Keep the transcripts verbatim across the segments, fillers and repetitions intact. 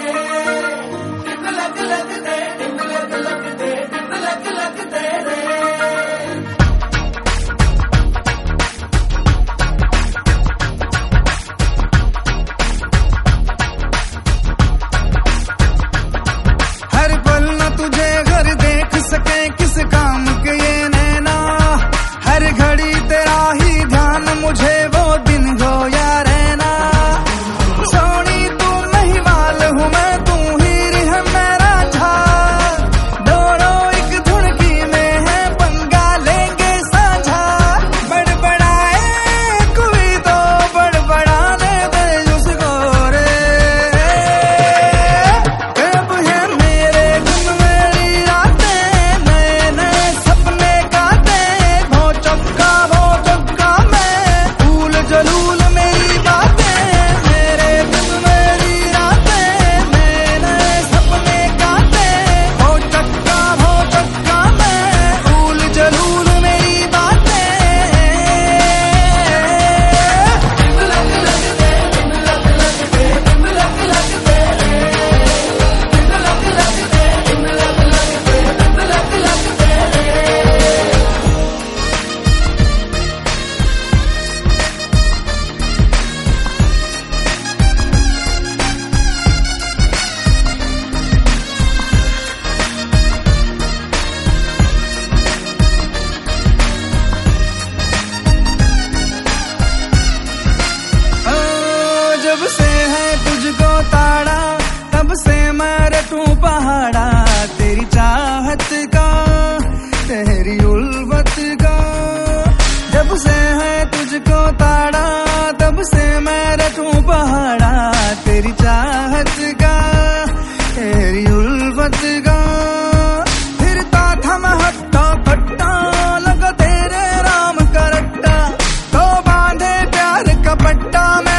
किस काम के ये नैना, हर घड़ी तेरा ही ध्यान, मुझे वो दिन हो या रहना। सोनी तू महिवाल हूँ मैं, तू हीर है मेरा झा, दोनों एक धुनकी में है, पंगा लेंगे साझा। बड़बड़ाए कोई तो बड़बड़ाने दे उसको रे, कब है मेरे गुम मेरी रातें, जलूल मेरी बातें, मेरे दिल मेरी रातें, मैंने सपने गाते, हो चक्का हो चक्का मैं, फूल जलूल मेरी बातें। लग लग दे, लग लग दे, लग लग दे, लग लग दे, लग लग दे, लग लग दे। जब से है तुझको ताड़ा, तब से मैं रटूं पहाड़ा, तेरी चाहत का, तेरी उल्फत का। जब से है तुझको ताड़ा, तब से मैं रटूं पहाड़ा, तेरी चाहत का, तेरी उल्फत का। फिरता था मैं हट्टा कट्टा, लगा तेरे राम का रट्टा, तो बांधे प्यार का पट्टा मैं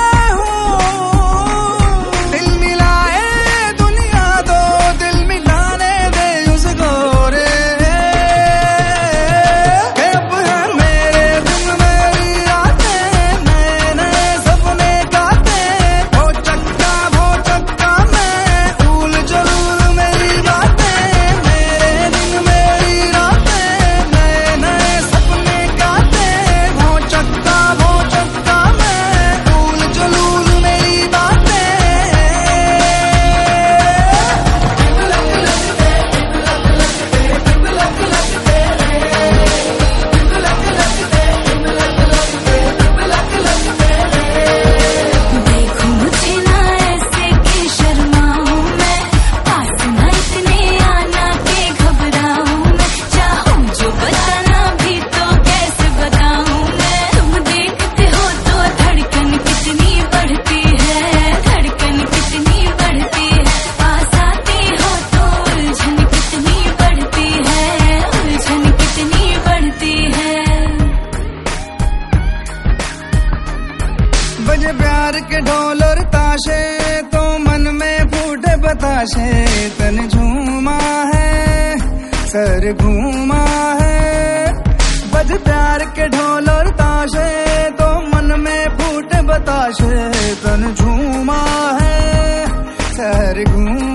बजे प्यार के ढोल और ताशे, तो मन में फूटे बताशे, तन झूमा है, सर घूमा है। बजे प्यार के ढोल और ताशे, तो मन में फूटे बताशे, तन झूमा है, सर घूमा